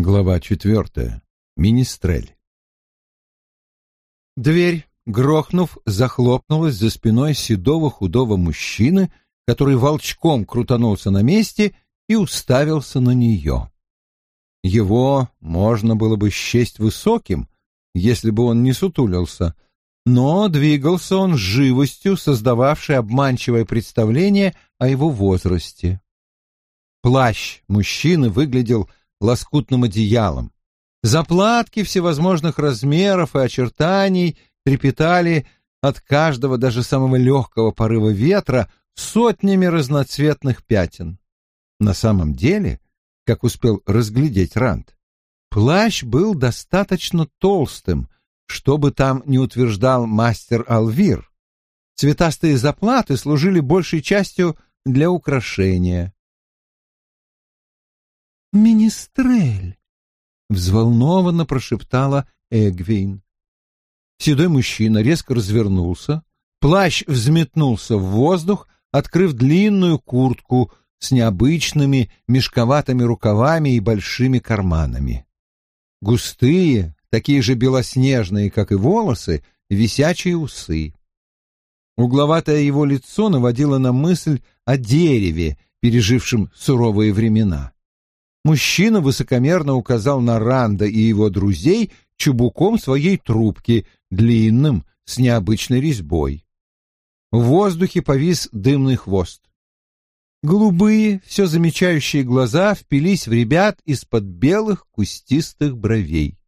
Глава 4. Министрель. Дверь, грохнув, захлопнулась за спиной седого худого мужчины, который волчком крутанулся на месте и уставился на нее. Его можно было бы счесть высоким, если бы он не сутулился, но двигался он с живостью, создававшей обманчивое представление о его возрасте. Плащ мужчины выглядел лоскутным одеялом. Заплатки всевозможных размеров и очертаний трепетали от каждого, даже самого легкого порыва ветра, сотнями разноцветных пятен. На самом деле, как успел разглядеть Ранд, плащ был достаточно толстым, что бы там ни утверждал мастер Алвир. Цветастые заплаты служили большей частью для украшения. «Министрель!» — взволнованно прошептала Эгвейн. Седой мужчина резко развернулся, плащ взметнулся в воздух, открыв длинную куртку с необычными мешковатыми рукавами и большими карманами. Густые, такие же белоснежные, как и волосы, висячие усы. Угловатое его лицо наводило на мысль о дереве, пережившем суровые времена. Мужчина высокомерно указал на Ранда и его друзей чубуком своей трубки, длинным, с необычной резьбой. В воздухе повис дымный хвост. Голубые, все замечающие глаза впились в ребят из-под белых кустистых бровей.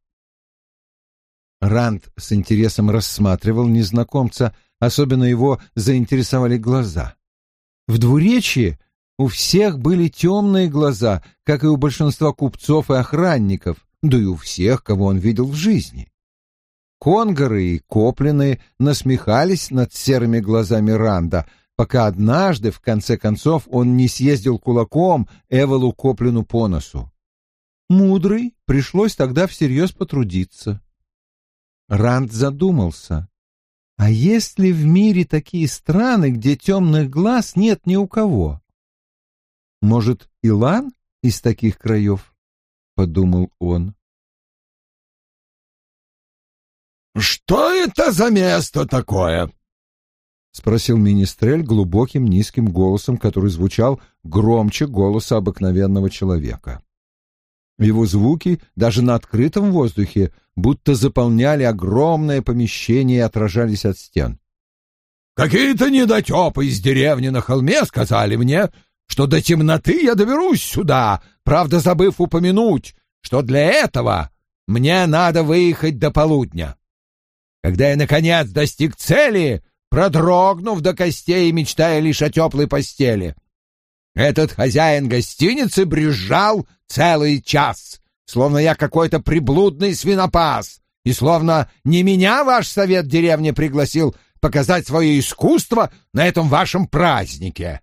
Ранд с интересом рассматривал незнакомца, особенно его заинтересовали глаза. В двуречье у всех были темные глаза, как и у большинства купцов и охранников, да и у всех, кого он видел в жизни. Конгары и Коплины насмехались над серыми глазами Ранда, пока однажды, в конце концов, он не съездил кулаком Эвелу Коплину по носу. Мудрый пришлось тогда всерьез потрудиться. Ранд задумался, а есть ли в мире такие страны, где темных глаз нет ни у кого? Может, Илан из таких краев? — подумал он. «Что это за место такое?» — спросил Министрель глубоким низким голосом, который звучал громче голоса обыкновенного человека. Его звуки даже на открытом воздухе будто заполняли огромное помещение и отражались от стен. «Какие-то недотепы из деревни на холме сказали мне, что до темноты я доберусь сюда, правда, забыв упомянуть, что для этого мне надо выехать до полудня. Когда я, наконец, достиг цели, продрогнув до костей и мечтая лишь о теплой постели, этот хозяин гостиницы брюзжал целый час, словно я какой-то приблудный свинопас, и словно не меня ваш совет деревни пригласил показать свое искусство на этом вашем празднике.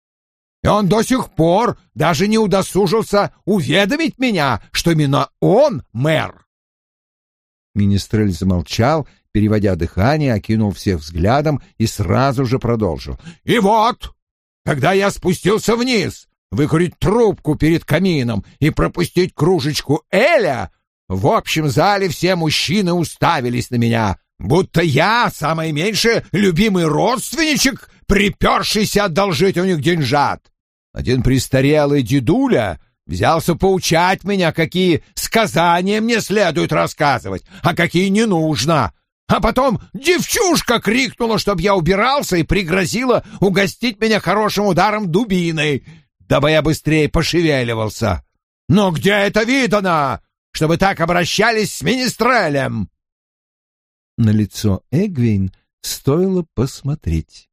И он до сих пор даже не удосужился уведомить меня, что именно он мэр». Министрель замолчал, переводя дыхание, окинул всех взглядом и сразу же продолжил. «И вот, когда я спустился вниз, выкурить трубку перед камином и пропустить кружечку эля, в общем зале все мужчины уставились на меня, будто я, самое меньшее, любимый родственничек, припершийся одолжить у них деньжат. Один престарелый дедуля взялся поучать меня, какие сказания мне следует рассказывать, а какие не нужно. А потом девчушка крикнула, чтоб я убирался, и пригрозила угостить меня хорошим ударом дубиной, дабы я быстрее пошевеливался. Но где это видано, чтобы так обращались с министрелем?» На лицо Эгвейн стоило посмотреть.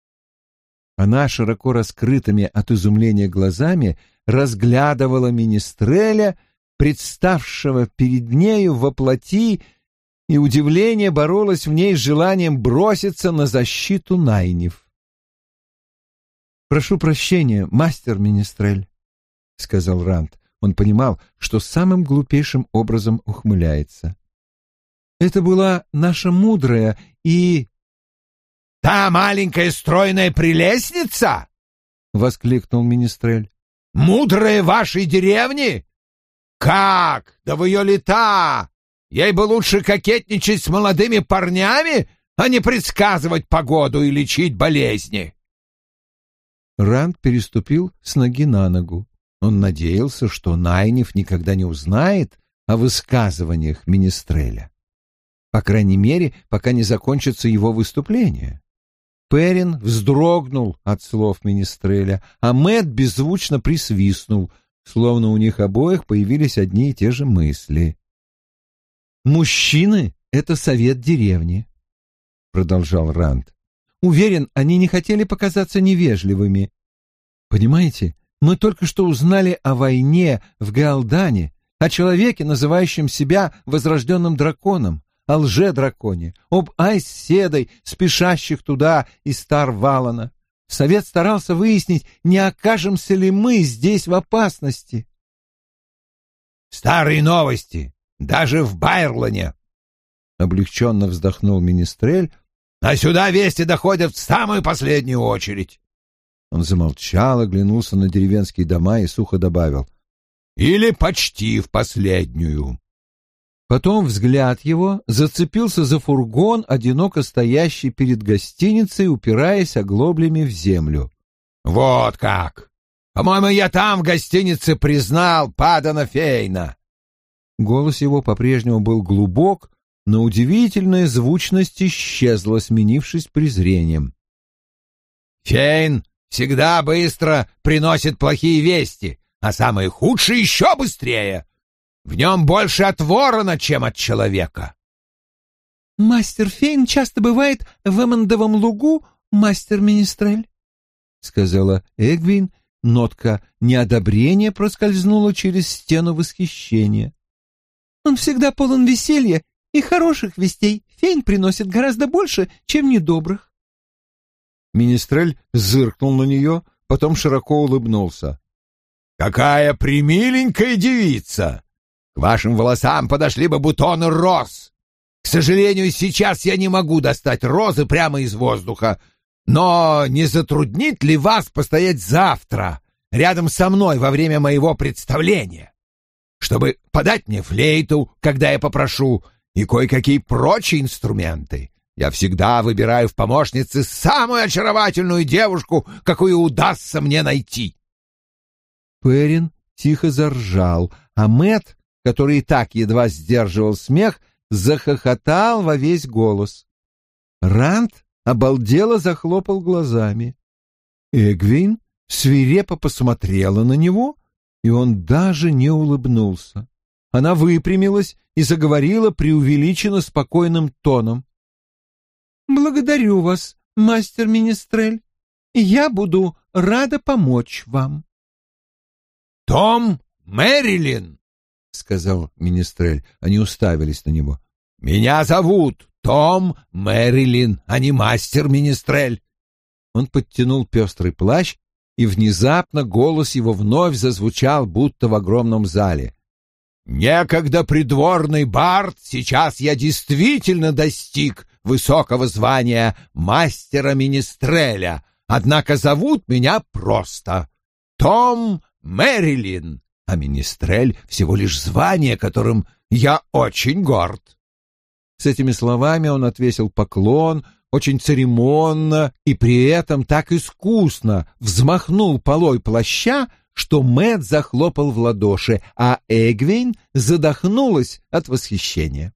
Она широко раскрытыми от изумления глазами разглядывала министреля, представшего перед нею во плоти, и удивление боролось в ней с желанием броситься на защиту Найниф. «Прошу прощения, мастер министрель», — сказал Ранд. Он понимал, что самым глупейшим образом ухмыляется. «Это была наша мудрая и...» «Та маленькая стройная прелестница?» — воскликнул министрель. «Мудрая вашей деревни? Как? Да в ее лета! Ей бы лучше кокетничать с молодыми парнями, а не предсказывать погоду и лечить болезни. Ранд переступил с ноги на ногу. Он надеялся, что Найниф никогда не узнает о высказываниях Министреля. По крайней мере, пока не закончится его выступление. Перрин вздрогнул от слов Министреля, а Мэтт беззвучно присвистнул, словно у них обоих появились одни и те же мысли. «Мужчины — это совет деревни», — продолжал Ранд. «Уверен, они не хотели показаться невежливыми. Понимаете, мы только что узнали о войне в Гаалдане, о человеке, называющем себя возрожденным драконом, о лже-драконе, об Айс-Седой, спешащих туда из Тар-Валана. Совет старался выяснить, не окажемся ли мы здесь в опасности». «Старые новости, даже в Байрлоне», — облегченно вздохнул Министрель, «а сюда вести доходят в самую последнюю очередь». Он замолчал, оглянулся на деревенские дома и сухо добавил: «Или почти в последнюю». Потом взгляд его зацепился за фургон, одиноко стоящий перед гостиницей, упираясь оглоблями в землю. «Вот как! По-моему, я там в гостинице признал Падана Фейна». Голос его по-прежнему был глубок, но удивительная звучность исчезла, сменившись презрением. «Фейн всегда быстро приносит плохие вести, а самые худшие еще быстрее. В нем больше от ворона, чем от человека». «Мастер Фейн часто бывает в Эммондовом лугу, мастер Министрель», — сказала Эгвин. Нотка неодобрения проскользнула через стену восхищения. «Он всегда полон веселья, и хороших вестей Фейн приносит гораздо больше, чем недобрых». Министрель зыркнул на нее, потом широко улыбнулся. «Какая примиленькая девица! К вашим волосам подошли бы бутоны роз. К сожалению, сейчас я не могу достать розы прямо из воздуха, но не затруднит ли вас постоять завтра рядом со мной во время моего представления, чтобы подать мне флейту, когда я попрошу, и кое-какие прочие инструменты? Я всегда выбираю в помощнице самую очаровательную девушку, какую удастся мне найти». Перрин тихо заржал, а Мэтт, который и так едва сдерживал смех, захохотал во весь голос. Ранд обалдело захлопал глазами. Эгвин свирепо посмотрела на него, и он даже не улыбнулся. Она выпрямилась и заговорила преувеличенно спокойным тоном. «Благодарю вас, мастер Министрель, и я буду рада помочь вам». «Том Мэрилин», — сказал Министрель. Они уставились на него. «Меня зовут Том Мэрилин, а не мастер Министрель». Он подтянул пестрый плащ, и внезапно голос его вновь зазвучал, будто в огромном зале. «Некогда придворный бард, сейчас я действительно достиг высокого звания мастера Министреля, однако зовут меня просто Том Мэрилин, а Министрель — всего лишь звание, которым я очень горд». С этими словами он отвесил поклон, очень церемонно и при этом так искусно взмахнул полой плаща, что Мэтт захлопал в ладоши, а Эгвин задохнулась от восхищения.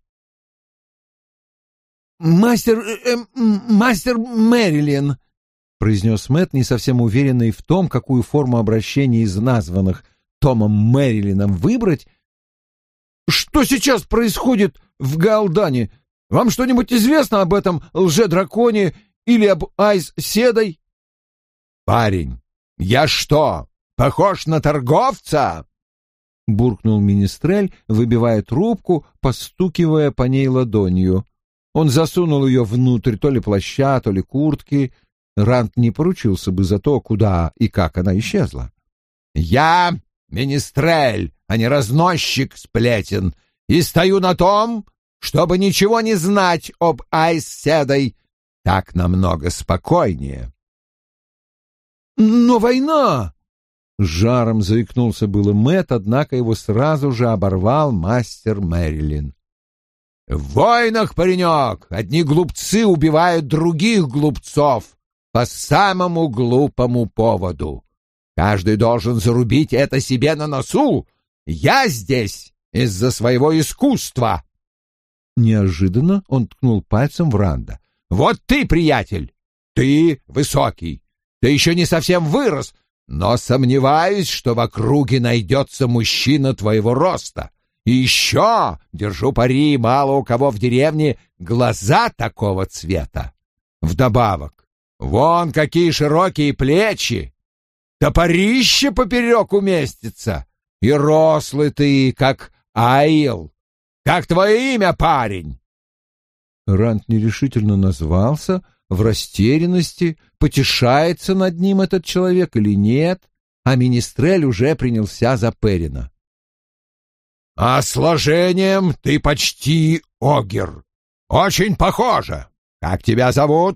«Мастер Мэрилин», — произнес Мэтт, не совсем уверенный в том, какую форму обращения из названных Томом Мэрилином выбрать. «Что сейчас происходит в Гаалдане? Вам что-нибудь известно об этом лже-драконе или об Айс-Седой?» «Парень, я что, похож на торговца?» — буркнул Министрель, выбивая трубку, постукивая по ней ладонью. Он засунул ее внутрь то ли плаща, то ли куртки. Ранд не поручился бы за то, куда и как она исчезла. «Я Министрель, а не разносчик сплетен, и стою на том, чтобы ничего не знать об Айс-Седой. Так намного спокойнее». «Но война!» С жаром заикнулся было Мэтт, однако его сразу же оборвал мастер Мэрилин. «В войнах, паренек, одни глупцы убивают других глупцов по самому глупому поводу. Каждый должен зарубить это себе на носу. Я здесь из-за своего искусства». Неожиданно он ткнул пальцем в Ранда. «Вот ты, приятель, ты высокий, ты еще не совсем вырос, но сомневаюсь, что в округе найдется мужчина твоего роста. И еще, держу пари, мало у кого в деревне глаза такого цвета. Вдобавок, вон какие широкие плечи, топорище поперек уместится, и рослый ты, как аил. Как твое имя, парень?» Ранд нерешительно назвался, в растерянности, потешается над ним этот человек или нет, а Министрель уже принялся за Перина. «А сложением ты почти огер. Очень похоже. Как тебя зовут?»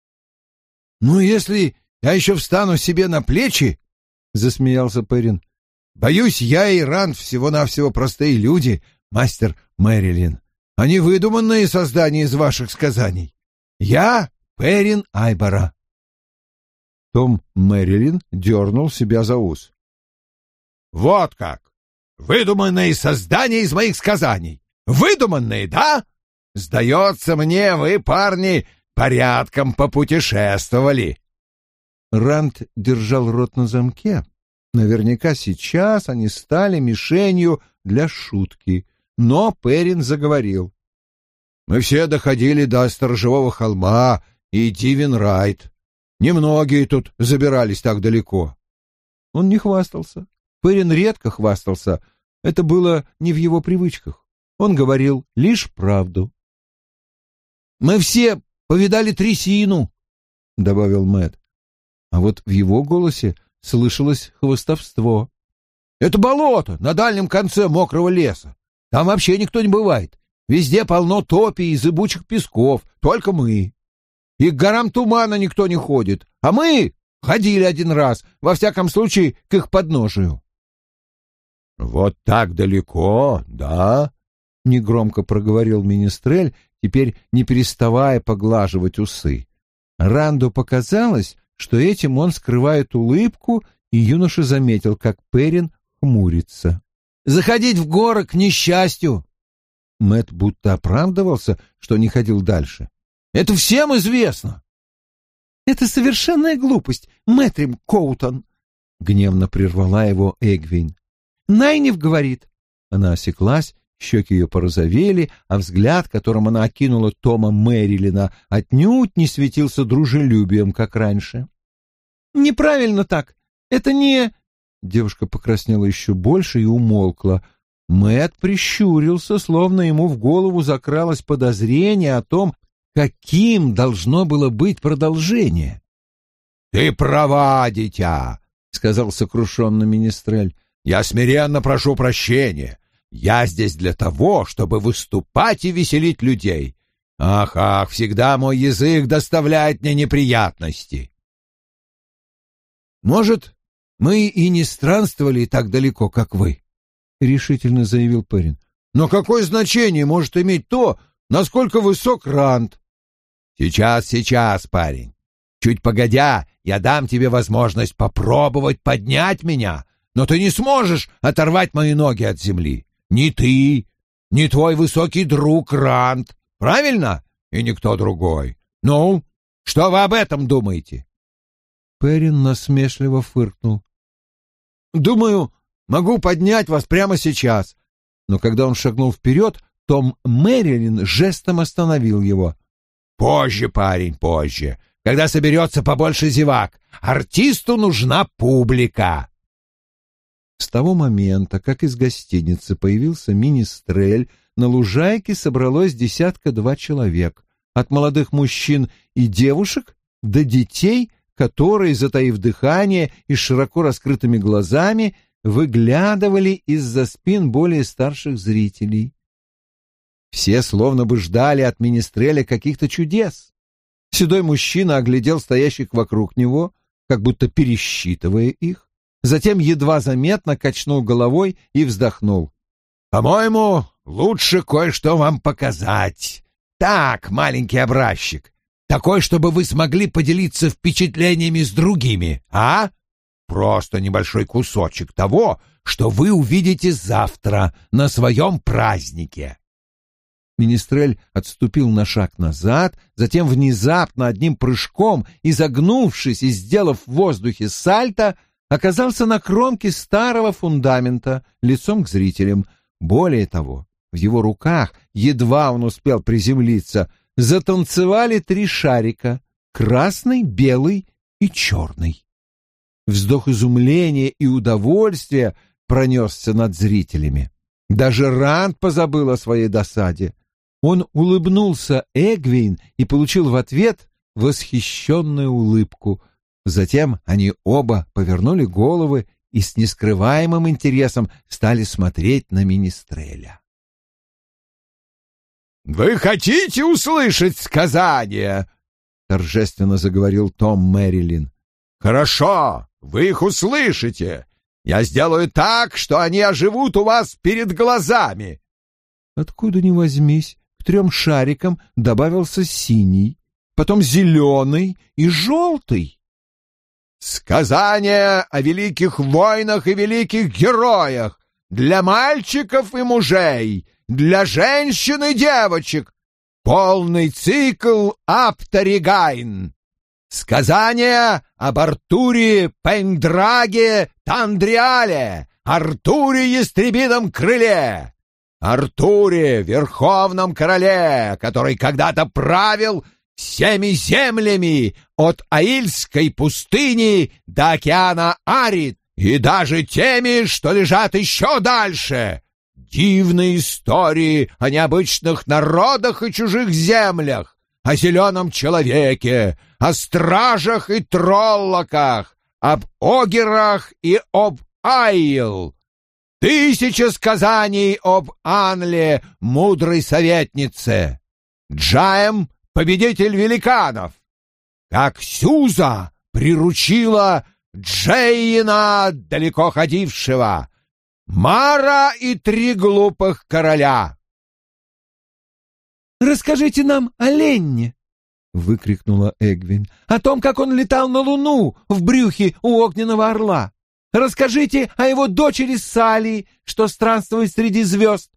«Ну, если я еще встану себе на плечи, — засмеялся Перин, — боюсь, я и Ранд всего-навсего простые люди, мастер Мэрилин, а не выдуманные создания из ваших сказаний. Я Перин Айбора». Том Мэрилин дернул себя за ус. «Вот как! Выдуманные создания из моих сказаний! Выдуманные, да? Сдается мне, вы, парни, порядком попутешествовали». Ранд держал рот на замке. Наверняка сейчас они стали мишенью для шутки. Но Перин заговорил. «Мы все доходили до Сторожевого холма и Дивенрайт. Немногие тут забирались так далеко». Он не хвастался. Перин редко хвастался. Это было не в его привычках. Он говорил лишь правду. «Мы все повидали трясину», — добавил Мэтт. А вот в его голосе слышалось хвастовство. «Это болото на дальнем конце мокрого леса. Там вообще никто не бывает. Везде полно топий и зыбучих песков, только мы. И к горам тумана никто не ходит, а мы ходили один раз, во всяком случае, к их подножию». «Вот так далеко, да?» — негромко проговорил Министрель, теперь не переставая поглаживать усы. Ранду показалось, что этим он скрывает улыбку, и юноша заметил, как Перин хмурится. «Заходить в горы к несчастью!» Мэтт будто оправдывался, что не ходил дальше. «Это всем известно!» «Это совершенная глупость, Мэтрим Коутон!» — гневно прервала его Эгвин. «Найниф говорит!» Она осеклась, щеки ее порозовели, а взгляд, которым она окинула Тома Мэрилина, отнюдь не светился дружелюбием, как раньше. «Неправильно так! Это не...» Девушка покраснела еще больше и умолкла. Мэтт прищурился, словно ему в голову закралось подозрение о том, каким должно было быть продолжение. «Ты права, дитя», — сказал сокрушенно Министрель. «Я смиренно прошу прощения. Я здесь для того, чтобы выступать и веселить людей. Ах, всегда мой язык доставляет мне неприятности». «Может, мы и не странствовали так далеко, как вы», — решительно заявил Перин. «Но какое значение может иметь то, насколько высок Ранд?» Сейчас, парень. Чуть погодя, я дам тебе возможность попробовать поднять меня, но ты не сможешь оторвать мои ноги от земли. Ни ты, ни твой высокий друг Ранд, правильно? И никто другой. Ну, что вы об этом думаете?» Перин насмешливо фыркнул. «Думаю, могу поднять вас прямо сейчас». Но когда он шагнул вперед, Том Мэрилин жестом остановил его. «Позже, парень, позже, когда соберется побольше зевак. Артисту нужна публика». С того момента, как из гостиницы появился Министрель, на лужайке собралось 10-2 человек, от молодых мужчин и девушек до детей, которые, затаив дыхание и с широко раскрытыми глазами, выглядывали из-за спин более старших зрителей. Все словно бы ждали от Министреля каких-то чудес. Седой мужчина оглядел стоящих вокруг него, как будто пересчитывая их. затем едва заметно качнул головой и вздохнул. «По-моему, лучше кое-что вам показать. Так, маленький образчик, такой, чтобы вы смогли поделиться впечатлениями с другими, а? Просто небольшой кусочек того, что вы увидите завтра на своем празднике». Министрель отступил на шаг назад, затем внезапно одним прыжком, изогнувшись и сделав в воздухе сальто, оказался на кромке старого фундамента, лицом к зрителям. Более того, в его руках, едва он успел приземлиться, затанцевали 3 шарика — красный, белый и черный. Вздох изумления и удовольствия пронесся над зрителями. Даже Ранд позабыл о своей досаде. Он улыбнулся Эгвейн и получил в ответ восхищенную улыбку. Затем они оба повернули головы и с нескрываемым интересом стали смотреть на Министреля. «Вы хотите услышать сказания?» — торжественно заговорил Том Мэрилин. «Хорошо, вы их услышите. Я сделаю так, что они оживут у вас перед глазами». Откуда ни возьмись, к 3 шарикам добавился синий, потом зеленый и желтый. «Сказания о великих войнах и великих героях для мальчиков и мужей, для женщин и девочек. Полный цикл Апторигайн. Сказания об Артуре Пендраге Тандриале, Артуре Ястребином крыле, Артуре Верховном короле, который когда-то правил всеми землями от Аильской пустыни до океана Арид и даже теми, что лежат еще дальше. Дивные истории о необычных народах и чужих землях, о зеленом человеке, о стражах и троллоках, об огерах и об Айл. 1000 сказаний об Анле, мудрой советнице. Джаем — победитель великанов. Как Сюза приручила Джейна, далеко ходившего. Мара и 3 глупых короля. «Расскажите нам о Ленне!» — выкрикнула Эгвин. «О том, как он летал на Луну в брюхе у огненного орла! Расскажите о его дочери Салии, что странствует среди звезд!»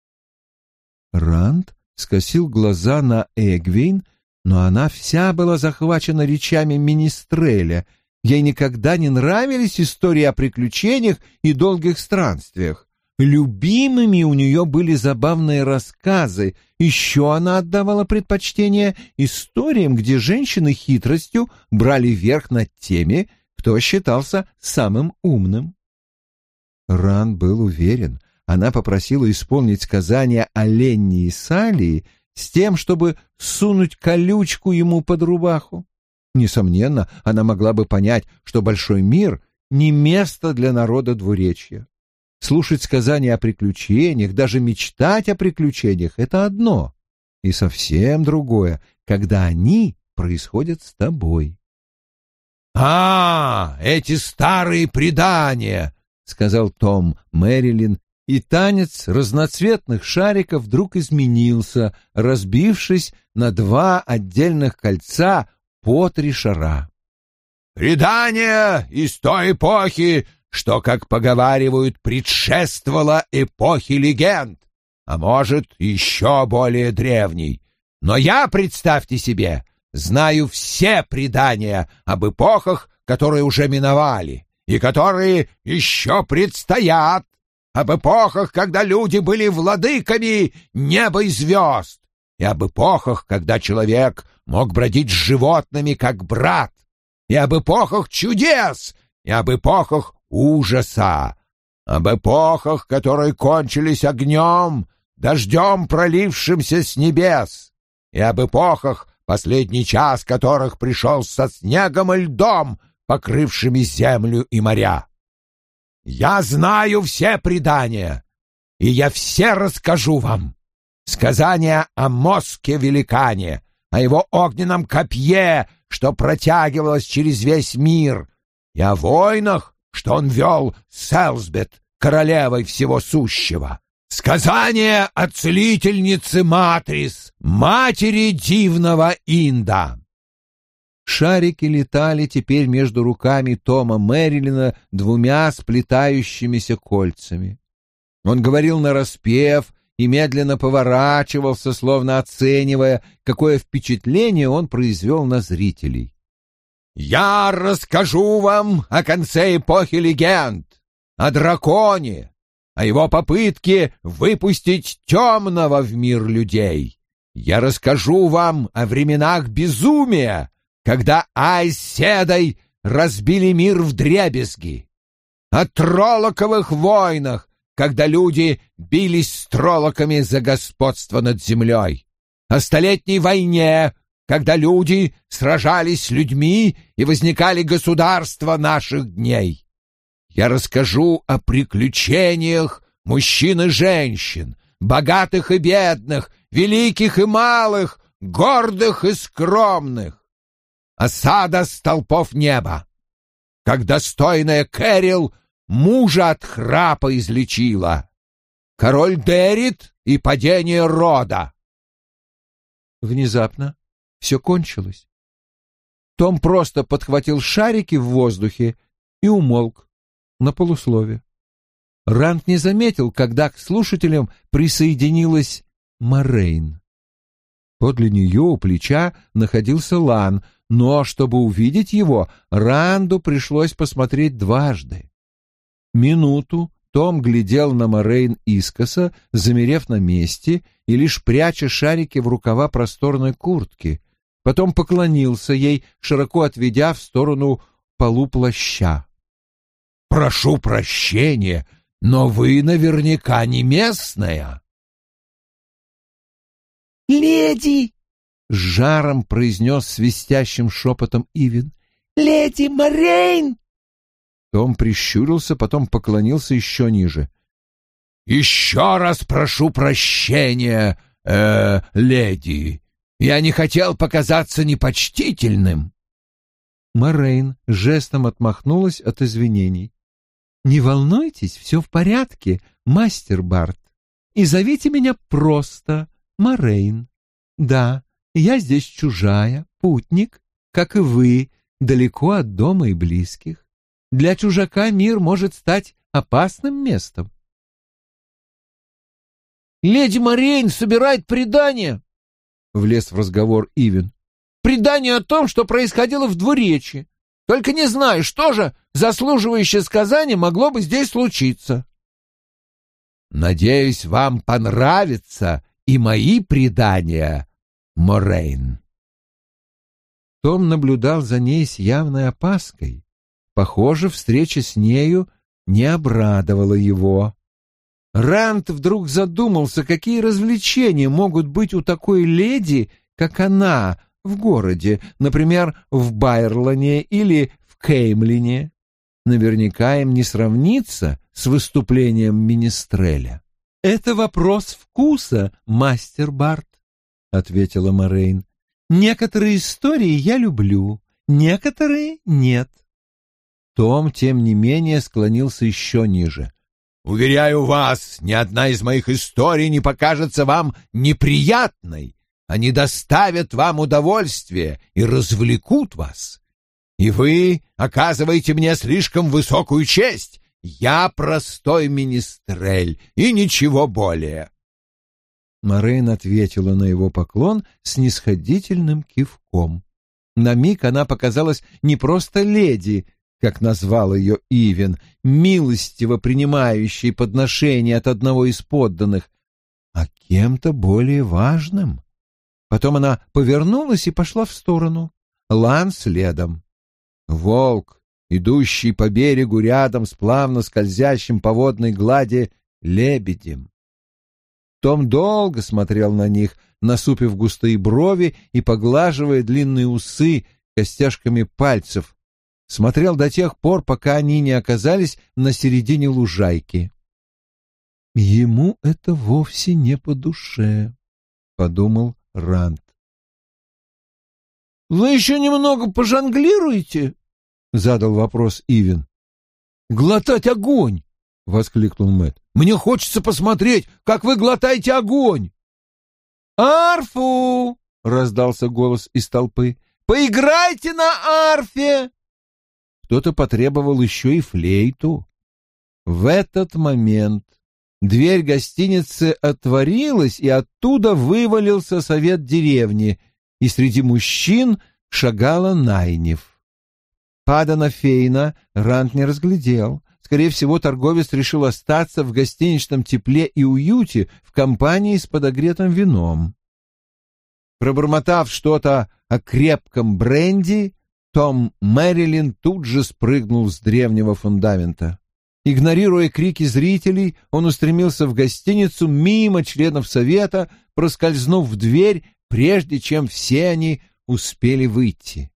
Ранд скосил глаза на Эгвин, но она вся была захвачена речами Министреля. Ей никогда не нравились истории о приключениях и долгих странствиях. Любимыми у нее были забавные рассказы. Еще она отдавала предпочтение историям, где женщины хитростью брали верх над теми, кто считался самым умным. Ран был уверен, она попросила исполнить сказания о Ленне и Салии с тем, чтобы сунуть колючку ему под рубаху. Несомненно, она могла бы понять, что большой мир — не место для народа двуречья. Слушать сказания о приключениях, даже мечтать о приключениях — это одно, и совсем другое, когда они происходят с тобой. Эти старые предания!» — сказал Том Мэрилин, и танец разноцветных шариков вдруг изменился, разбившись на 2 отдельных кольца по 3 шара. «Предания из той эпохи, что, как поговаривают, предшествовала эпохе легенд, а может, еще более древней. Но я, представьте себе, знаю все предания об эпохах, которые уже миновали и которые еще предстоят, об эпохах, когда люди были владыками неба и звезд, и об эпохах, когда человек мог бродить с животными, как брат, и об эпохах чудес, и об эпохах ужаса, об эпохах, которые кончились огнем, дождем, пролившимся с небес, и об эпохах, последний час которых пришел со снегом и льдом, покрывшими землю и моря. Я знаю все предания, и я все расскажу вам. Сказания о Моске-великане, о его огненном копье, что протягивалось через весь мир, и о войнах, что он вел с Элсбет, королевой всего сущего. Сказание о целительнице Матрис, матери дивного Инда. Шарики летали теперь между руками Тома Мэрилина двумя сплетающимися кольцами. Он говорил нараспев и медленно поворачивался, словно оценивая, какое впечатление он произвел на зрителей. «Я расскажу вам о конце эпохи легенд, о драконе, о его попытке выпустить темного в мир людей. Я расскажу вам о временах безумия, когда Айс Седой разбили мир вдребезги, о троллоковых войнах, когда люди бились с троллоками за господство над землей, о столетней войне, когда люди сражались с людьми и возникали государства наших дней. Я расскажу о приключениях мужчин и женщин, богатых и бедных, великих и малых, гордых и скромных, осада столпов неба, как достойная Кэрил мужа от храпа излечила, король Дерит и падение рода. Внезапно все кончилось. Том просто подхватил шарики в воздухе и умолк на полуслове. Ранд не заметил, когда к слушателям присоединилась Морейн. Подле нее у плеча находился Лан, но, чтобы увидеть его, Ранду пришлось посмотреть дважды. Минуту Том глядел на Морейн искоса, замерев на месте и лишь пряча шарики в рукава просторной куртки. Потом поклонился ей, широко отведя в сторону полу плаща. «Прошу прощения, но вы наверняка не местная». «Леди!» — с жаром произнес свистящим шепотом Ивин. «Леди Морейн!» Том прищурился, потом поклонился еще ниже. «Еще раз прошу прощения, леди. Я не хотел показаться непочтительным». Морейн жестом отмахнулась от извинений. «Не волнуйтесь, все в порядке, мастер Барт. И зовите меня просто Морейн. Да, я здесь чужая, путник, как и вы, далеко от дома и близких. Для чужака мир может стать опасным местом». «Леди Морейн собирает предание», — влез в разговор Ивин. «Предание о том, что происходило в двуречье. Только не знаю, что же заслуживающее сказания могло бы здесь случиться». «Надеюсь, вам понравятся и мои предания, Морейн». Том наблюдал за ней с явной опаской. Похоже, встреча с нею не обрадовала его. Ранд вдруг задумался, какие развлечения могут быть у такой леди, как она, в городе, например, в Байрлоне или в Кеймлине. Наверняка им не сравнится с выступлением Министреля. «Это вопрос вкуса, мастер Барт», — ответила Морейн. «Некоторые истории я люблю, некоторые нет». Том, тем не менее, склонился еще ниже. «Уверяю вас, ни одна из моих историй не покажется вам неприятной. Они доставят вам удовольствие и развлекут вас. И вы оказываете мне слишком высокую честь. Я простой министрель и ничего более». Морейн ответила на его поклон снисходительным кивком. На миг она показалась не просто леди, как назвал ее Ивин, милостиво принимающей подношение от одного из подданных, а кем-то более важным. Потом она повернулась и пошла в сторону, Лан следом. Волк, идущий по берегу рядом с плавно скользящим по водной глади лебедем. Том долго смотрел на них, насупив густые брови и поглаживая длинные усы костяшками пальцев. Смотрел до тех пор, пока они не оказались на середине лужайки. «Ему это вовсе не по душе», — подумал Ранд. «Вы еще немного пожонглируете?» — задал вопрос Ивин. глотать огонь!» — воскликнул Мэтт. «Мне хочется посмотреть, как вы глотаете огонь!» «Арфу!» — раздался голос из толпы. «Поиграйте на арфе!» Кто-то потребовал еще и флейту. В этот момент дверь гостиницы отворилась, и оттуда вывалился совет деревни, и среди мужчин шагала Найниф. Падана Фейна Ранд не разглядел. Скорее всего, торговец решил остаться в гостиничном тепле и уюте в компании с подогретым вином. Пробормотав что-то о крепком бренди, Том Мэрилин тут же спрыгнул с древнего фундамента. Игнорируя крики зрителей, он устремился в гостиницу мимо членов совета, проскользнув в дверь, прежде чем все они успели выйти.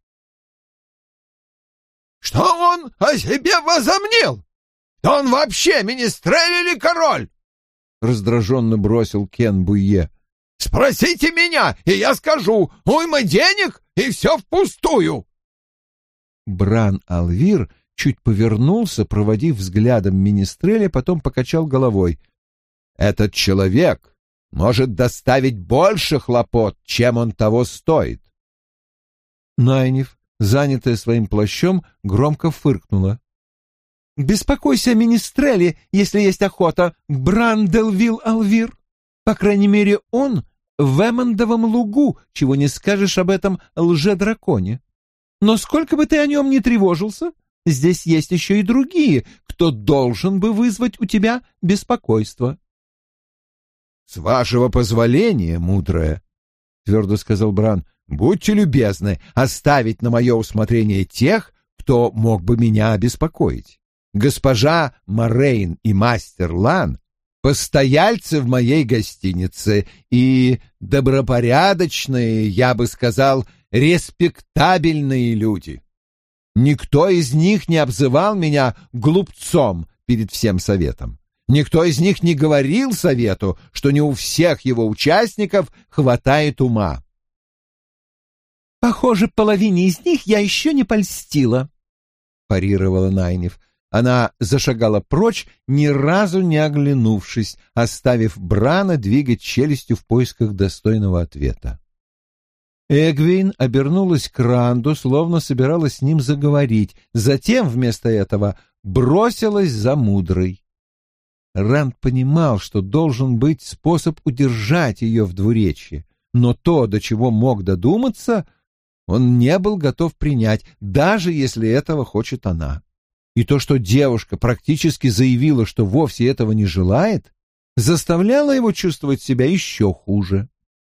«Что он о себе возомнил? Да он вообще министрель или король?» — раздраженно бросил Кен Буйе. «Спросите меня, и я скажу, уйма денег, и все впустую!» Бран-Алвир чуть повернулся, проводив взглядом министреля, потом покачал головой. «Этот человек может доставить больше хлопот, чем он того стоит». Найниф, занятая своим плащом, громко фыркнула. «Беспокойся о министреле, если есть охота, Бран-Делвилл-Алвир. По крайней мере, он в Эммондовом лугу, чего не скажешь об этом лже-драконе. Но сколько бы ты о нем ни тревожился, здесь есть еще и другие, кто должен бы вызвать у тебя беспокойство». «С вашего позволения, мудрая», — твердо сказал Бран, — «будьте любезны оставить на мое усмотрение тех, кто мог бы меня обеспокоить. Госпожа Морейн и мастер Лан — постояльцы в моей гостинице и добропорядочные, я бы сказал, респектабельные люди. Никто из них не обзывал меня глупцом перед всем советом. Никто из них не говорил совету, что не у всех его участников хватает ума». «Похоже, половине из них я еще не польстила», — парировала Найниф. Она зашагала прочь, ни разу не оглянувшись, оставив Брана двигать челюстью в поисках достойного ответа. Эгвейн обернулась к Ранду, словно собиралась с ним заговорить, затем вместо этого бросилась за мудрой. Ранд понимал, что должен быть способ удержать ее в двуречье, но то, до чего мог додуматься, он не был готов принять, даже если этого хочет она. И то, что девушка практически заявила, что вовсе этого не желает, заставляло его чувствовать себя еще хуже.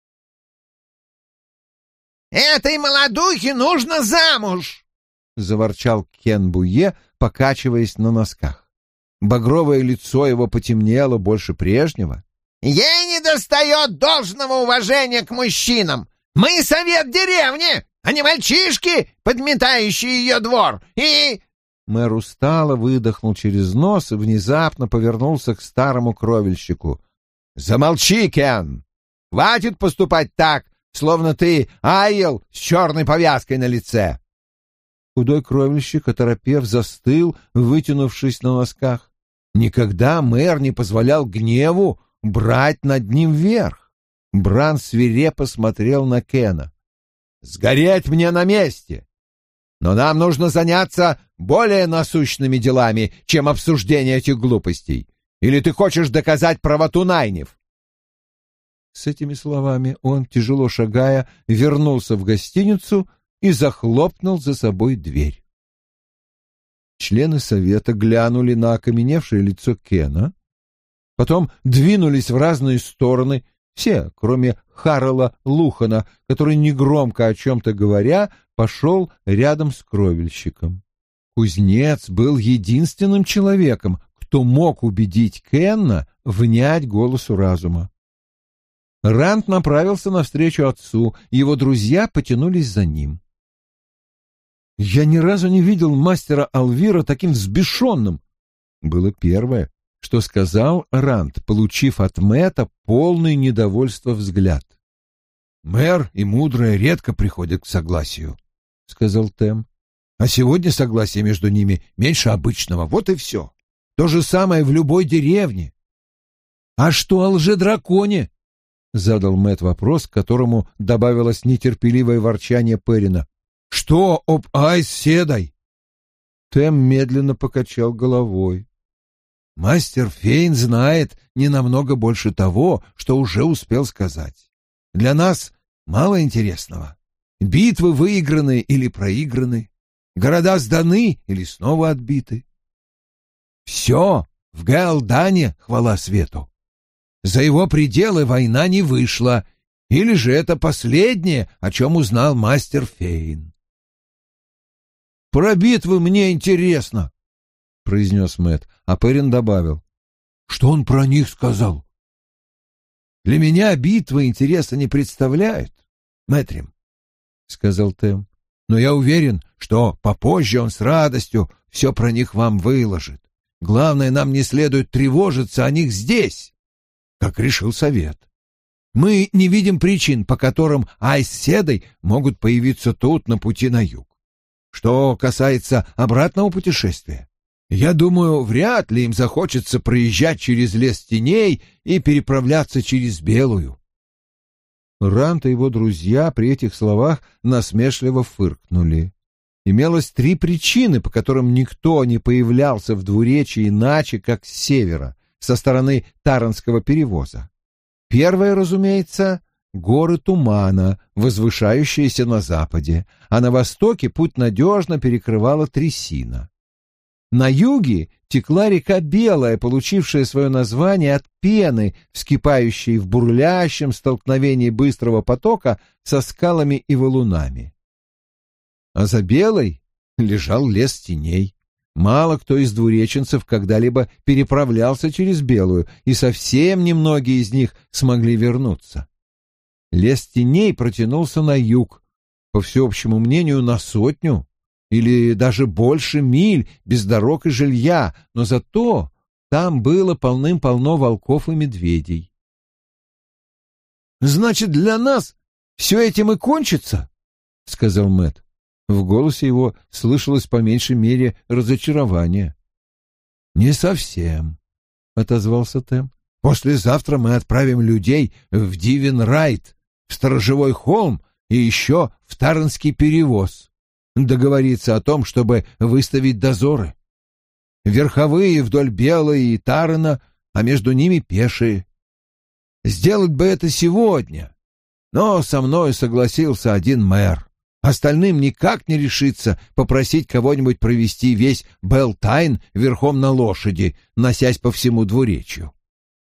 «Этой молодухе нужно замуж!» — заворчал Кен Буе, покачиваясь на носках. Багровое лицо его потемнело больше прежнего. «Ей недостает должного уважения к мужчинам! Мы совет деревни, а не мальчишки, подметающие ее двор, и...» Мэр устало выдохнул через нос и внезапно повернулся к старому кровельщику. «Замолчи, Кен! Хватит поступать так, словно ты Айел с черной повязкой на лице!» Худой кровельщик, оторопев, застыл, вытянувшись на носках. Никогда мэр не позволял гневу брать над ним верх. Бран свирепо смотрел на Кена. «Сгореть мне на месте! Но нам нужно заняться более насущными делами, чем обсуждение этих глупостей. Или ты хочешь доказать правоту Найниф?» С этими словами он, тяжело шагая, вернулся в гостиницу и захлопнул за собой дверь. Члены совета глянули на окаменевшее лицо Кена, потом двинулись в разные стороны, все, кроме Харрела Лухана, который, негромко о чем-то говоря, пошел рядом с кровельщиком. Кузнец был единственным человеком, кто мог убедить Кенна внять голосу разума. Ранд направился навстречу отцу, его друзья потянулись за ним. «Я ни разу не видел мастера Алвира таким взбешенным», — было первое, что сказал Ранд, получив от Мэтта полный недовольства взгляд. «Мэр и мудрая редко приходят к согласию», — сказал Тем. А сегодня согласие между ними меньше обычного. Вот и все. То же самое в любой деревне. «А что о лжедраконе?» — задал Мэтт вопрос, к которому добавилось нетерпеливое ворчание Перрина. «Что об Айс Седой?» Тэм медленно покачал головой. «Мастер Фейн знает не намного больше того, что уже успел сказать. Для нас мало интересного. Битвы выиграны или проиграны, города сданы или снова отбиты. Все в Гаалдане, хвала свету. За его пределы война не вышла, или же это последнее, о чем узнал мастер Фейн». «Про битвы мне интересно», — произнес Мэтт, а Перрин добавил. «Что он про них сказал?» «Для меня битвы интереса не представляют, Мэтрим», — сказал Тэм. «Но я уверен, что попозже он с радостью все про них вам выложит. Главное, нам не следует тревожиться о них здесь, как решил совет. Мы не видим причин, по которым Айс с Седой могут появиться тут, на пути на юг. Что касается обратного путешествия, я думаю, вряд ли им захочется проезжать через лес теней и переправляться через Белую». Рант и его друзья при этих словах насмешливо фыркнули. Имелось 3 причины, по которым никто не появлялся в двуречии иначе, как с севера, со стороны Таранского перевоза. Первое, разумеется, горы тумана, возвышающиеся на западе, а на востоке путь надежно перекрывала трясина. На юге текла река Белая, получившая свое название от пены, вскипающей в бурлящем столкновении быстрого потока со скалами и валунами. А за Белой лежал лес теней. Мало кто из двуреченцев когда-либо переправлялся через Белую, и совсем немногие из них смогли вернуться. Лес теней протянулся на юг, по всеобщему мнению, на 100 или даже больше миль без дорог и жилья, но зато там было полным-полно волков и медведей. «Значит, для нас все этим и кончится?» — сказал Мэтт. В голосе его слышалось по меньшей мере разочарование. «Не совсем», — отозвался Тэм. «Послезавтра мы отправим людей в Дивенрайт, в Сторожевой холм и еще в Таранский перевоз. Договориться о том, чтобы выставить дозоры. Верховые вдоль Белой и Тарана, а между ними пешие. Сделать бы это сегодня, но со мной согласился один мэр. Остальным никак не решится попросить кого-нибудь провести весь Белтайн верхом на лошади, носясь по всему двуречью».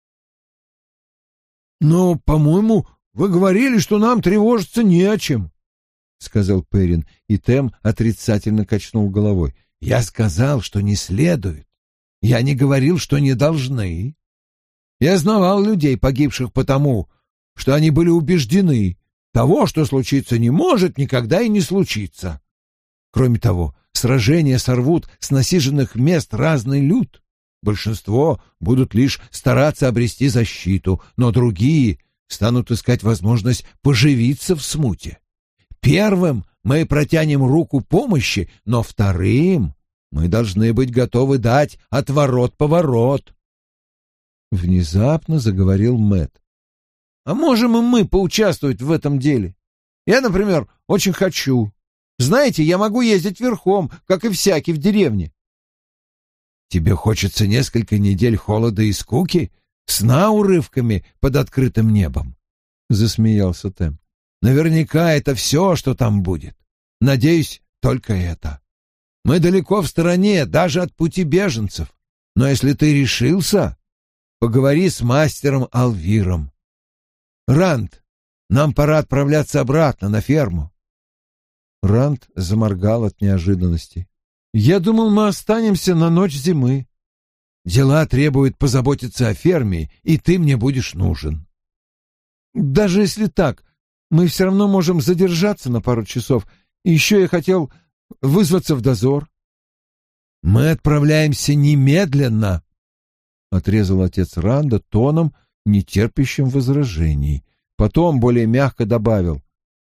«Но, по-моему, вы говорили, что нам тревожиться не о чем», — сказал Перрин, и Тэм отрицательно качнул головой. «Я сказал, что не следует. Я не говорил, что не должны. Я знавал людей, погибших потому, что они были убеждены, того, что случиться не может, никогда и не случится. Кроме того, сражения сорвут с насиженных мест разный люд. Большинство будут лишь стараться обрести защиту, но другие станут искать возможность поживиться в смуте. Первым мы протянем руку помощи, но вторым мы должны быть готовы дать отворот-поворот». Внезапно заговорил Мэтт. «А можем и мы поучаствовать в этом деле? Я, например, очень хочу. Знаете, я могу ездить верхом, как и всякий в деревне». «Тебе хочется несколько недель холода и скуки, сна урывками под открытым небом?» — засмеялся Тэм. «Наверняка это все, что там будет. Надеюсь, только это. Мы далеко в стороне, даже от пути беженцев. Но если ты решился, поговори с мастером Алвиром. Ранд, нам пора отправляться обратно на ферму». Ранд заморгал от неожиданности. «Я думал, мы останемся на ночь зимы. Дела требуют позаботиться о ферме, и ты мне будешь нужен». «Даже если так, мы все равно можем задержаться на пару часов. И еще я хотел вызваться в дозор». «Мы отправляемся немедленно», — отрезал отец Ранда тоном, не терпящим возражений. Потом более мягко добавил: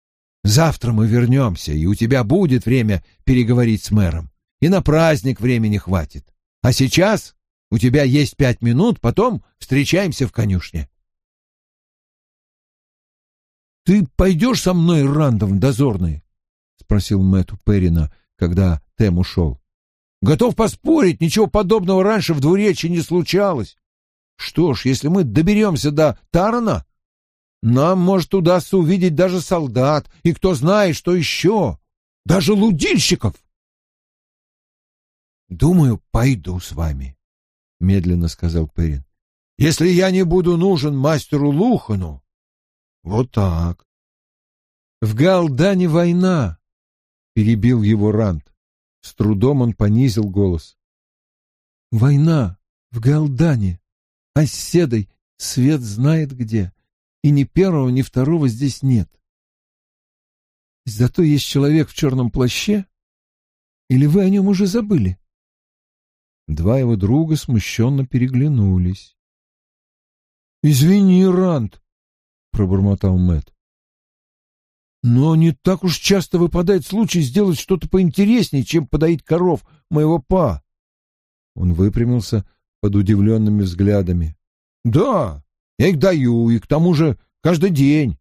Завтра мы вернемся, и у тебя будет время переговорить с мэром. И на праздник времени хватит. А сейчас у тебя есть 5 минут, потом встречаемся в конюшне. «Ты пойдешь со мной, Рандом, в дозорные?» — спросил Мэтт у Перрина, когда Тем ушел. «Готов поспорить, ничего подобного раньше в двуречии не случалось. Что ж, если мы доберемся до Тарана, нам, может, удастся увидеть даже солдат, и кто знает, что еще, даже лудильщиков». «Думаю, пойду с вами», — медленно сказал Перрин. «Если я не буду нужен мастеру Лухану». «Вот так». «В Галдане война», — перебил его Ранд. С трудом он понизил голос. «Война в Галдане, а с Седой свет знает где, и ни первого, ни второго здесь нет. Зато есть человек в черном плаще, или вы о нем уже забыли?» Два его друга смущенно переглянулись. «Извини, Ранд», — пробормотал Мэтт. «Но не так уж часто выпадает случай сделать что-то поинтереснее, чем подоить коров моего па». Он выпрямился под удивленными взглядами. «Да, я их даю, и к тому же каждый день».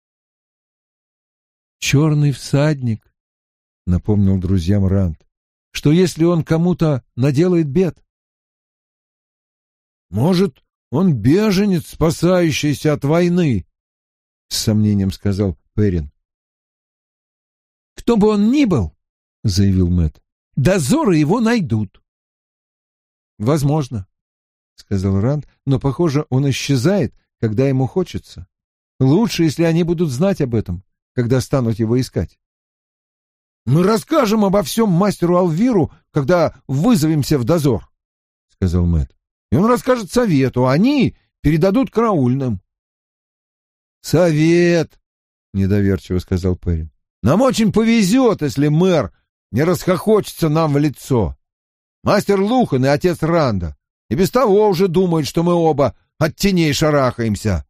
«Черный всадник», — напомнил друзьям Ранд. «Что если он кому-то наделает бед?» «Может, он беженец, спасающийся от войны», — с сомнением сказал Перрин. «Кто бы он ни был, — заявил Мэтт, — дозоры его найдут». «Возможно», — сказал Ранд, — «но, похоже, он исчезает, когда ему хочется. Лучше, если они будут знать об этом, когда станут его искать». «Мы расскажем обо всем мастеру Алвиру, когда вызовемся в дозор», — сказал Мэтт. «И он расскажет совету, а они передадут караульным». «Совет», — недоверчиво сказал Перрин. «Нам очень повезет, если мэр не расхохочется нам в лицо. Мастер Лухан и отец Ранда и без того уже думают, что мы оба от теней шарахаемся».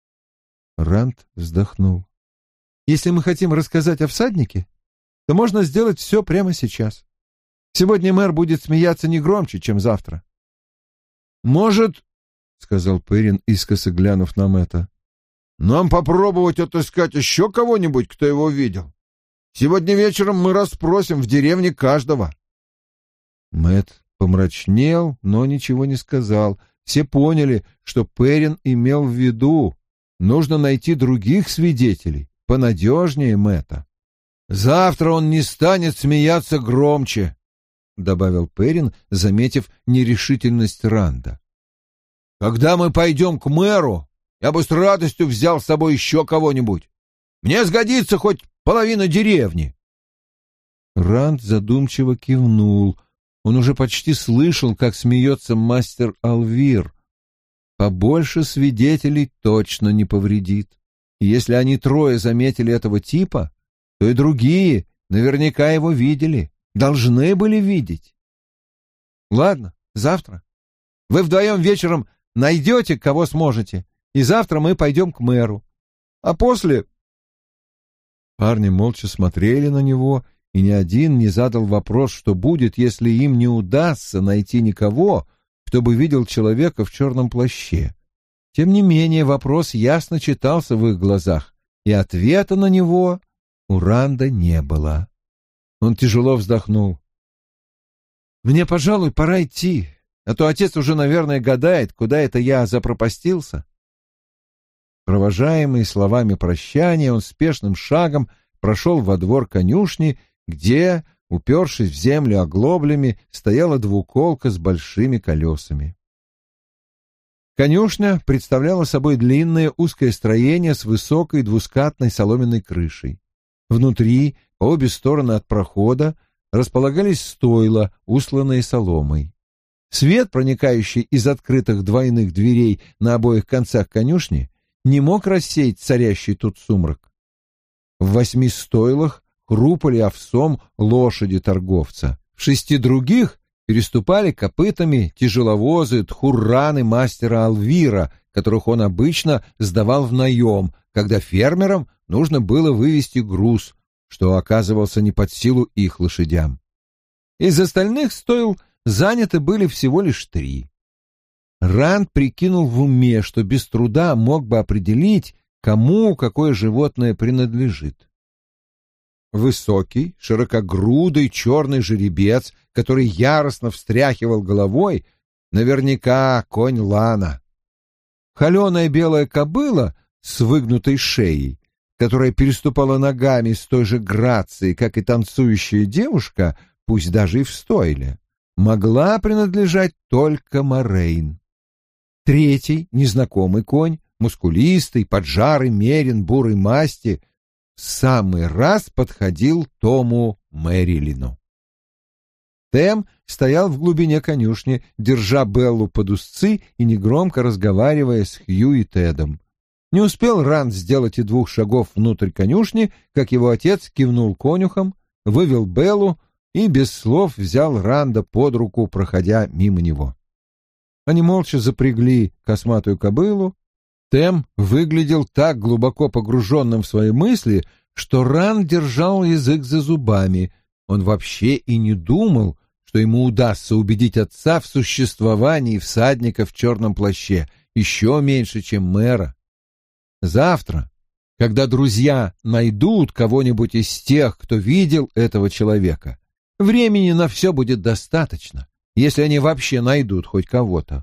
Ранд вздохнул. «Если мы хотим рассказать о всаднике, то можно сделать все прямо сейчас. Сегодня мэр будет смеяться не громче, чем завтра». «Может, — сказал Перрин, искоса глянув на Мэтта, — нам попробовать отыскать еще кого-нибудь, кто его видел? Сегодня вечером мы расспросим в деревне каждого». Мэтт помрачнел, но ничего не сказал. Все поняли, что Перрин имел в виду. Нужно найти других свидетелей, понадежнее Мэтта. «Завтра он не станет смеяться громче», — добавил Перрин, заметив нерешительность Ранда. «Когда мы пойдем к мэру, я бы с радостью взял с собой еще кого-нибудь. Мне сгодится хоть половина деревни». Ранд задумчиво кивнул. Он уже почти слышал, как смеется мастер Алвир. Побольше свидетелей точно не повредит. И если они трое заметили этого типа, то и другие наверняка его видели, должны были видеть. «Ладно, завтра. Вы вдвоем вечером найдете, кого сможете, и завтра мы пойдем к мэру. А после...» Парни молча смотрели на него, и ни один не задал вопрос, что будет, если им не удастся найти никого, кто бы видел человека в черном плаще. Тем не менее, вопрос ясно читался в их глазах, и ответа на него у Ранда не было. Он тяжело вздохнул. «Мне, пожалуй, пора идти, а то отец уже, наверное, гадает, куда это я запропастился». Провожаемый словами прощания, он спешным шагом прошел во двор конюшни, где, упершись в землю оглоблями, стояла двуколка с большими колесами. Конюшня представляла собой длинное узкое строение с высокой двускатной соломенной крышей. Внутри, по обе стороны от прохода, располагались стойла, устланные соломой. Свет, проникающий из открытых двойных дверей на обоих концах конюшни, не мог рассеять царящий тут сумрак. В 8 стойлах хрупали овсом лошади торговца. В 6 других переступали копытами тяжеловозы тхурраны мастера Алвира, которых он обычно сдавал в наем, когда фермерам нужно было вывести груз, что оказывался не под силу их лошадям. Из остальных стойл заняты были всего лишь 3. Ранд прикинул в уме, что без труда мог бы определить, кому какое животное принадлежит. Высокий, широкогрудый черный жеребец, который яростно встряхивал головой, наверняка конь Лана. Холеная белая кобыла с выгнутой шеей, которая переступала ногами с той же грацией, как и танцующая девушка, пусть даже и в стойле, могла принадлежать только Морейн. Третий, незнакомый конь, мускулистый, поджарый, мерен, бурой масти, в самый раз подходил Тому Мэрилину. Тем стоял в глубине конюшни, держа Беллу под узцы и негромко разговаривая с Хью и Тедом. Не успел Ранд сделать и 2 шагов внутрь конюшни, как его отец кивнул конюхом, вывел Беллу и без слов взял Ранда под руку, проходя мимо него. Они молча запрягли косматую кобылу. Тем выглядел так глубоко погруженным в свои мысли, что Ранд держал язык за зубами. Он вообще и не думал, что ему удастся убедить отца в существовании всадника в черном плаще, еще меньше, чем мэра. Завтра, когда друзья найдут кого-нибудь из тех, кто видел этого человека, времени на все будет достаточно, если они вообще найдут хоть кого-то.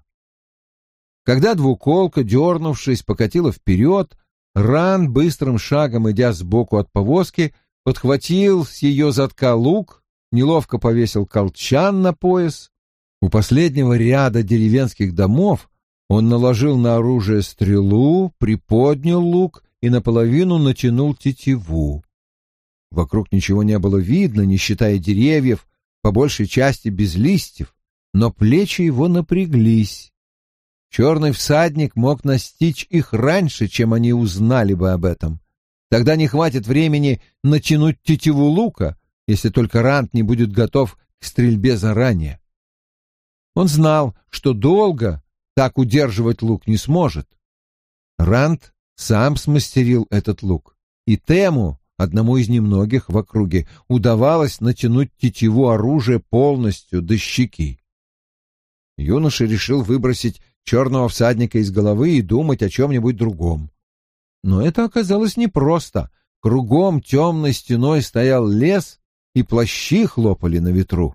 Когда двуколка, дернувшись, покатила вперед, Ранд, быстрым шагом идя сбоку от повозки, подхватил с ее задка лук, неловко повесил колчан на пояс. У последнего ряда деревенских домов он наложил на оружие стрелу, приподнял лук и наполовину натянул тетиву. Вокруг ничего не было видно, не считая деревьев, по большей части без листьев, но плечи его напряглись. Черный всадник мог настичь их раньше, чем они узнали бы об этом. Тогда не хватит времени натянуть тетиву лука, если только Ранд не будет готов к стрельбе заранее. Он знал, что долго так удерживать лук не сможет. Ранд сам смастерил этот лук, и Тему, одному из немногих в округе, удавалось натянуть тетиву оружия полностью до щеки. Юноша решил выбросить черного всадника из головы и думать о чем-нибудь другом. Но это оказалось непросто. Кругом темной стеной стоял лес, и плащи хлопали на ветру.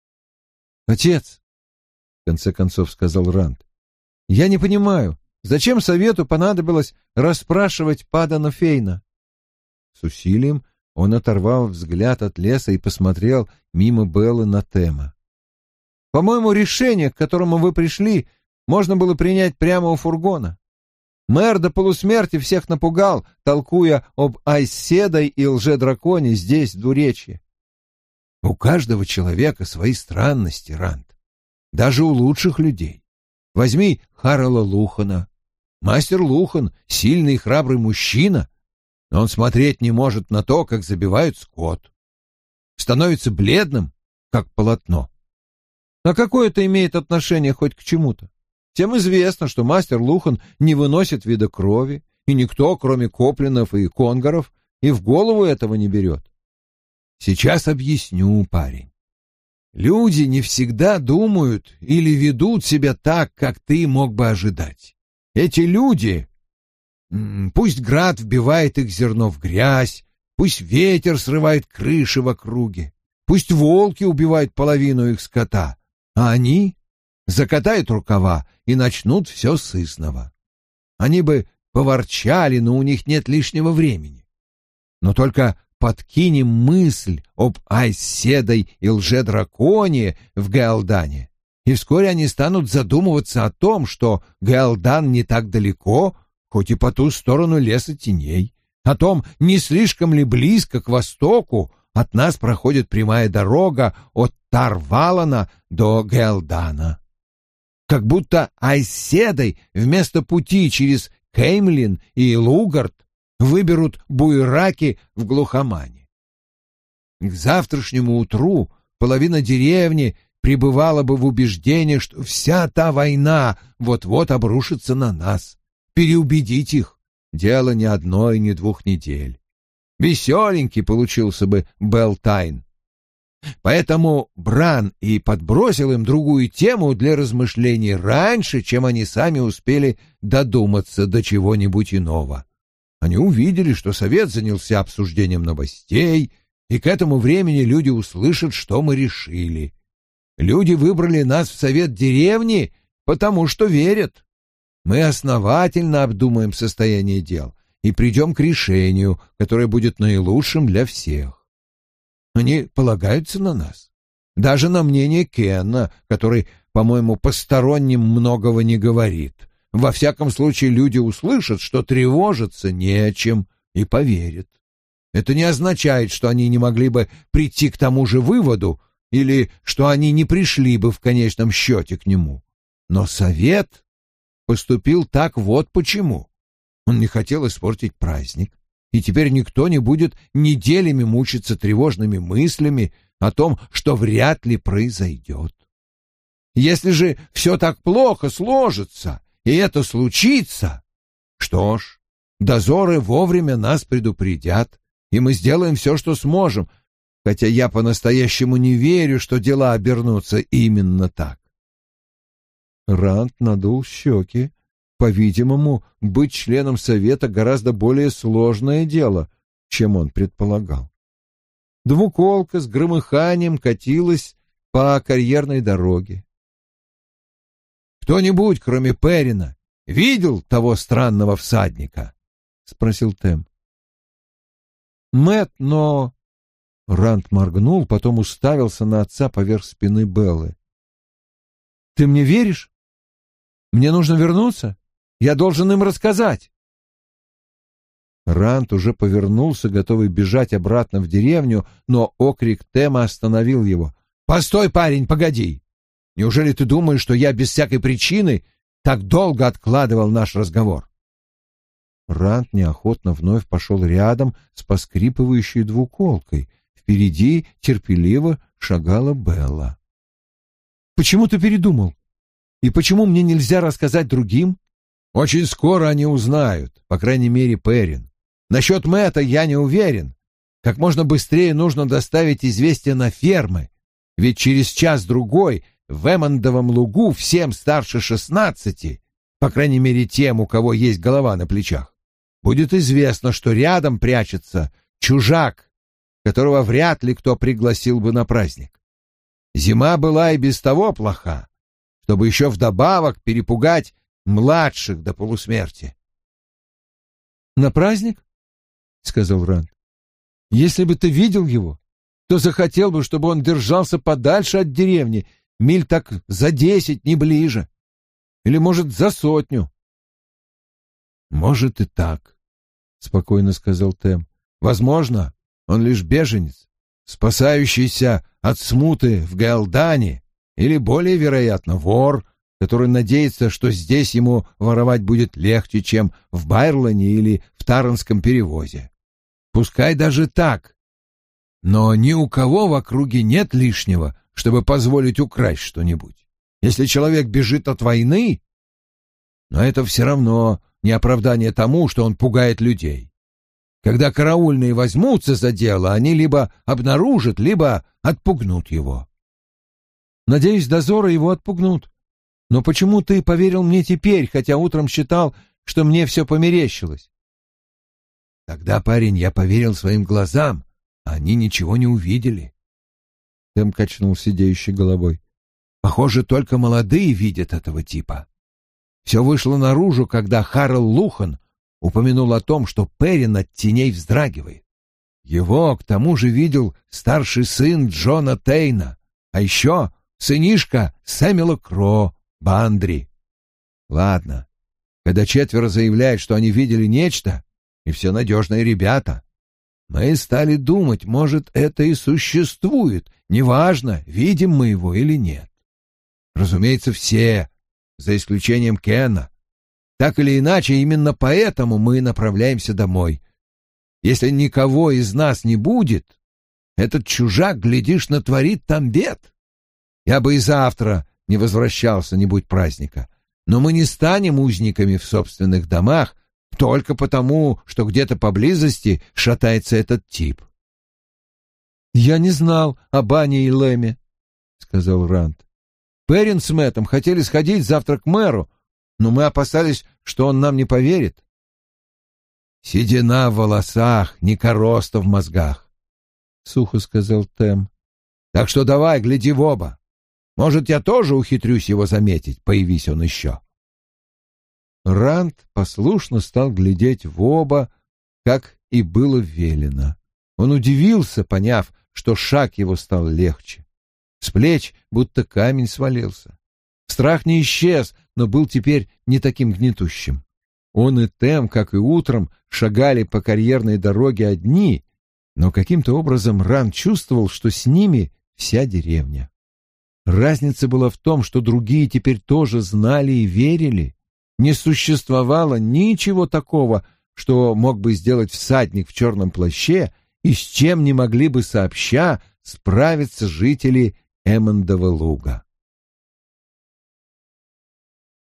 «Отец», — в конце концов сказал Ранд, — «я не понимаю, зачем совету понадобилось расспрашивать Падана Фейна?» С усилием он оторвал взгляд от леса и посмотрел мимо Беллы на Тема. «По-моему, решение, к которому вы пришли, можно было принять прямо у фургона. Мэр до полусмерти всех напугал, толкуя об Айседой и лже-драконе здесь, в Двуречье. У каждого человека свои странности, Ранд. Даже у лучших людей. Возьми Харала Лухана. Мастер Лухан — сильный и храбрый мужчина, но он смотреть не может на то, как забивают скот. Становится бледным, как полотно. А какое это имеет отношение хоть к чему-то? Всем известно, что мастер Лухан не выносит вида крови, и никто, кроме Коплинов и Конгаров, и в голову этого не берет. Сейчас объясню, парень. Люди не всегда думают или ведут себя так, как ты мог бы ожидать. Эти люди... Пусть град вбивает их зерно в грязь, пусть ветер срывает крыши в округе, пусть волки убивают половину их скота, а они закатают рукава и начнут все с изного. Они бы поворчали, но у них нет лишнего времени. Но только подкинем мысль об Айседой и лже-драконе в Гаэлдане, и вскоре они станут задумываться о том, что Гаэлдан не так далеко, хоть и по ту сторону леса теней, о том, не слишком ли близко к востоку от нас проходит прямая дорога от Тарвалана до Гаэлдана. Как будто Айседой вместо пути через Кеймлин и Лугард выберут буйраки в глухомане. К завтрашнему утру половина деревни пребывала бы в убеждении, что вся та война вот-вот обрушится на нас. Переубедить их — дело не 1 и не 2 недель. Веселенький получился бы Белтайн. Поэтому Бран и подбросил им другую тему для размышлений раньше, чем они сами успели додуматься до чего-нибудь иного. Они увидели, что совет занялся обсуждением новостей, и к этому времени люди услышат, что мы решили. Люди выбрали нас в совет деревни, потому что верят. Мы основательно обдумаем состояние дел и придем к решению, которое будет наилучшим для всех. Они полагаются на нас. Даже на мнение Кенна, который, по-моему, посторонним многого не говорит. Во всяком случае, люди услышат, что тревожиться не о чем, и поверят. Это не означает, что они не могли бы прийти к тому же выводу или что они не пришли бы в конечном счете к нему. Но совет поступил так вот почему. Он не хотел испортить праздник. И теперь никто не будет неделями мучиться тревожными мыслями о том, что вряд ли произойдет. Если же все так плохо сложится, и это случится, что ж, дозоры вовремя нас предупредят, и мы сделаем все, что сможем, хотя я по-настоящему не верю, что дела обернутся именно так. Ранд надул щеки. По-видимому, быть членом совета гораздо более сложное дело, чем он предполагал. Двуколка с громыханием катилась по карьерной дороге. «Кто-нибудь, кроме Перрина, видел того странного всадника?» — спросил Тем. «Мэтт, но...» Ранд моргнул, потом уставился на отца поверх спины Беллы. «Ты мне веришь? Мне нужно вернуться? Я должен им рассказать». Ранд уже повернулся, готовый бежать обратно в деревню, но окрик Тема остановил его. «Постой, парень, погоди! Неужели ты думаешь, что я без всякой причины так долго откладывал наш разговор?» Ранд неохотно вновь пошел рядом с поскрипывающей двуколкой. Впереди терпеливо шагала Белла. «Почему ты передумал? И почему мне нельзя рассказать другим?» «Очень скоро они узнают, по крайней мере, Перрин. Насчет Мэтта я не уверен. Как можно быстрее нужно доставить известие на фермы, ведь через час-другой в Эммондовом лугу всем старше 16, по крайней мере тем, у кого есть голова на плечах, будет известно, что рядом прячется чужак, которого вряд ли кто пригласил бы на праздник. Зима была и без того плоха, чтобы еще вдобавок перепугать младших до полусмерти. «На праздник?» — сказал Ранд. «Если бы ты видел его, то захотел бы, чтобы он держался подальше от деревни, миль так за 10, не ближе. Или, может, за 100». «Может и так», — спокойно сказал Тем. «Возможно, он лишь беженец, спасающийся от смуты в Гаэлдане, или, более вероятно, вор, который надеется, что здесь ему воровать будет легче, чем в Байрлоне или в Таранском перевозе. Пускай даже так, но ни у кого в округе нет лишнего, чтобы позволить украсть что-нибудь. Если человек бежит от войны, но это все равно не оправдание тому, что он пугает людей. Когда караульные возьмутся за дело, они либо обнаружат, либо отпугнут его». «Надеюсь, дозоры его отпугнут. Но почему ты поверил мне теперь, хотя утром считал, что мне все померещилось?» «Тогда, парень, я поверил своим глазам, а они ничего не увидели». Тем качнул сидеющей головой. «Похоже, только молодые видят этого типа. Все вышло наружу, когда Харрел Лухан упомянул о том, что Перрин от теней вздрагивает. Его, к тому же, видел старший сын Джона Тейна, а еще сынишка Сэмюэла Кро, Бандри. Ладно, когда 4 заявляют, что они видели нечто, и все надежные ребята, мы стали думать, может, это и существует, неважно, видим мы его или нет. Разумеется, все, за исключением Кена. Так или иначе, именно поэтому мы направляемся домой. Если никого из нас не будет, этот чужак, глядишь, натворит там бед. Я бы и завтра не возвращался, не будь праздника. Но мы не станем узниками в собственных домах только потому, что где-то поблизости шатается этот тип. «Я не знал об Ане и Лэме», — сказал Ранд. «Перрин с Мэттом хотели сходить завтра к мэру, но мы опасались, что он нам не поверит». «Седина в волосах, не короста в мозгах», — сухо сказал Тэм. «Так что давай, гляди в оба. Может, я тоже ухитрюсь его заметить, появись он еще». Ранд послушно стал глядеть в оба, как и было велено. Он удивился, поняв, что шаг его стал легче. С плеч будто камень свалился. Страх не исчез, но был теперь не таким гнетущим. Он и Тэм, как и утром, шагали по карьерной дороге одни, но каким-то образом Ранд чувствовал, что с ними вся деревня. Разница была в том, что другие теперь тоже знали и верили. Не существовало ничего такого, что мог бы сделать всадник в черном плаще и с чем не могли бы сообща справиться жители Эммондова луга.